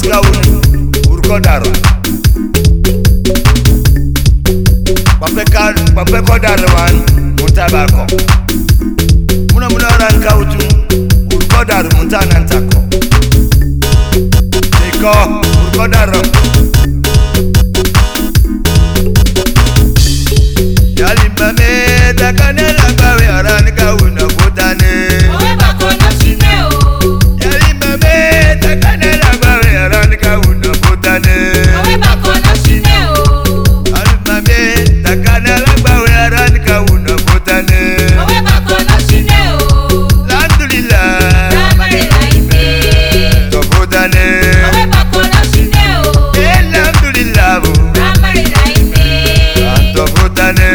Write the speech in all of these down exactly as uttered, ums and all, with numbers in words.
Kauni Urkodaro Papekar Papekodaro wan Mutabako Muna muna ran kautu Urkodaro mutanantako Iko Urkodaro Yalimame takanela bawe aran kauna botane Owe bakona chineo Yalimame takanela bawe aran kauna botane Owe bakona chineo Yalimame takanela bawe aran kauna botane Owe bakona chineo Alhamdulillah Ramare raime To botane Owe bakona chineo Alhamdulillah Ramare raime To botane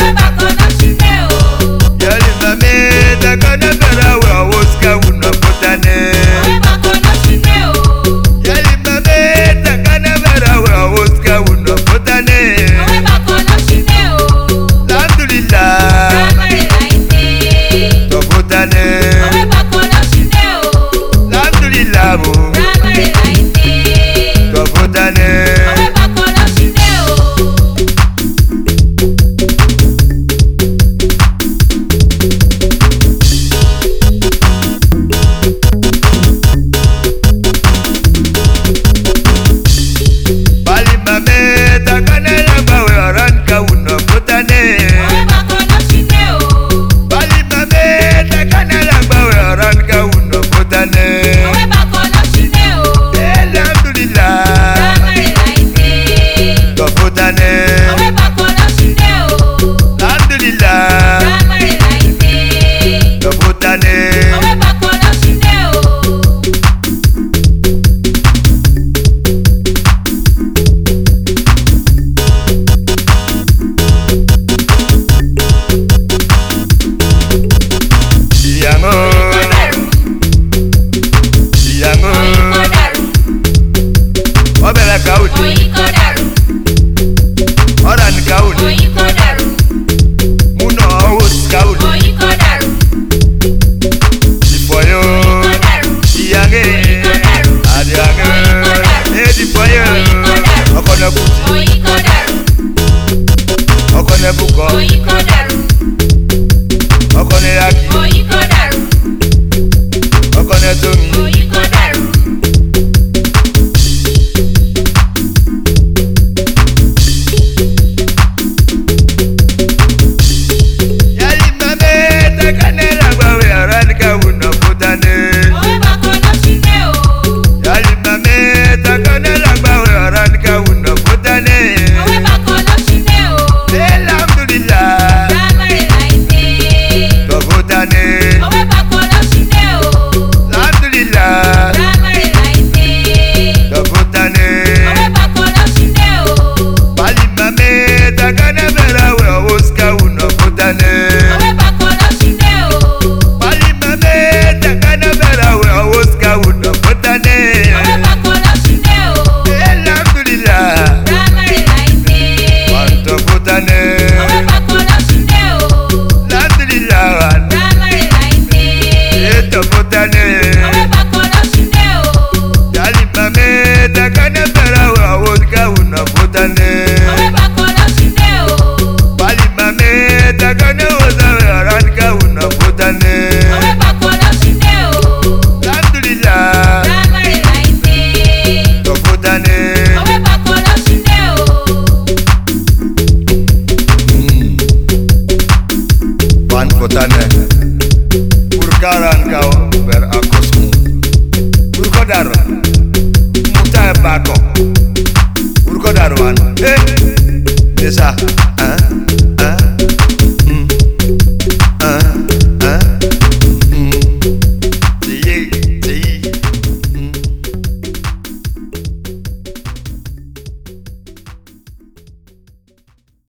Urkaran kau berakosmu Urkodaro Mutai bako Urkodaruan Eh Desa